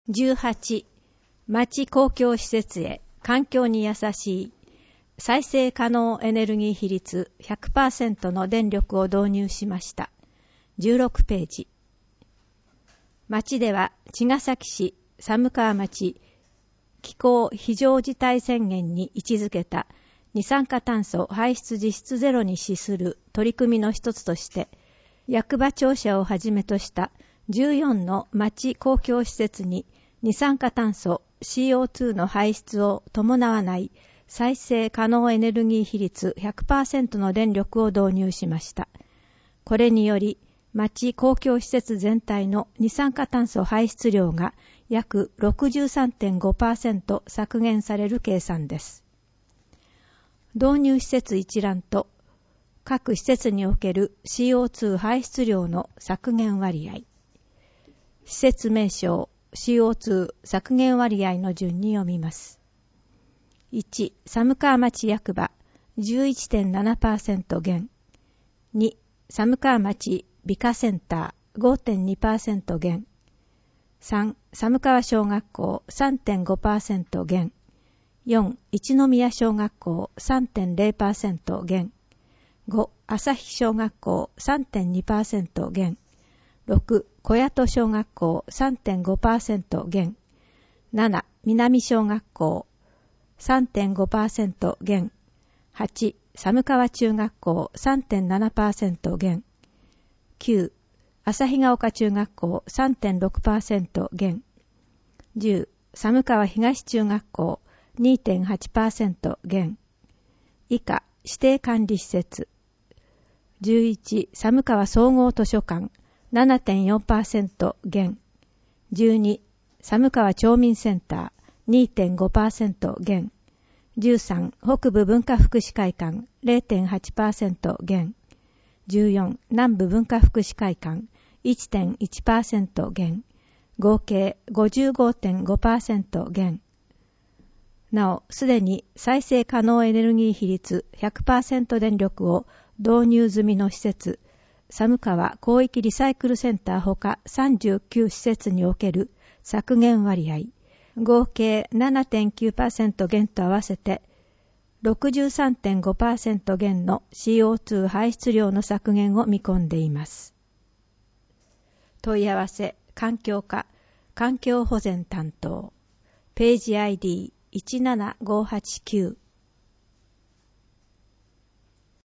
18、町公共施設へ環境に優しい再生可能エネルギー比率 100% の電力を導入しました。16ページ。町では茅ヶ崎市、寒川町、気候非常事態宣言に位置づけた二酸化炭素排出実質ゼロに資する取り組みの一つとして、役場庁舎をはじめとした14の町公共施設に二酸化炭素 CO2 の排出を伴わない再生可能エネルギー比率 100% の電力を導入しました。これにより、町公共施設全体の二酸化炭素排出量が約 63.5% 削減される計算です。導入施設一覧と各施設における CO2 排出量の削減割合。施設名称 CO2 削減割合の順に読みます。1、寒川町役場 11.7% 減。2、寒川町美化センター 5.2% 減。3、寒川小学校 3.5% 減。4、一宮小学校 3.0% 減。5、朝日小学校 3.2% 減。6、小谷戸小学校 3.5% 減。7、南小学校 3.5% 減。8、寒川中学校 3.7% 減。9、旭ヶ丘中学校 3.6% 減。10、寒川東中学校 2.8% 減。以下、指定管理施設。11、寒川総合図書館 7.4% 減。12、寒川町民センター 2.5% 減。13、北部文化福祉会館 0.8% 減。14、南部文化福祉会館 1.1% 減。合計 55.5% 減。なお、すでに再生可能エネルギー比率 100% 電力を導入済みの施設、寒川広域リサイクルセンターほか39施設における削減割合、合計 7.9% 減と合わせて 63.5% 減の CO2 排出量の削減を見込んでいます。問い合わせ、環境課、環境保全担当、ページ ID17589